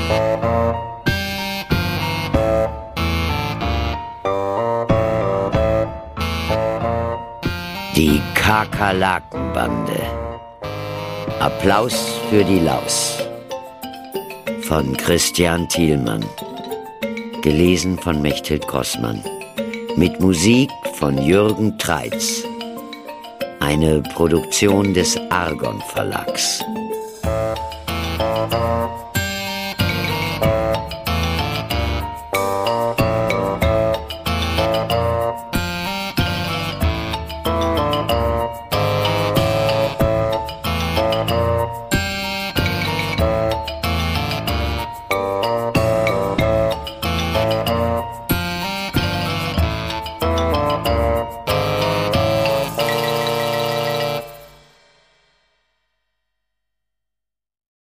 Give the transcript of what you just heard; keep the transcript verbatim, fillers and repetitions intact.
Die Kakerlakenbande. Applaus für die Laus. Von Christian Thielmann. Gelesen von Mechthild Grossmann. Mit Musik von Jürgen Treitz. Eine Produktion des Argon Verlags.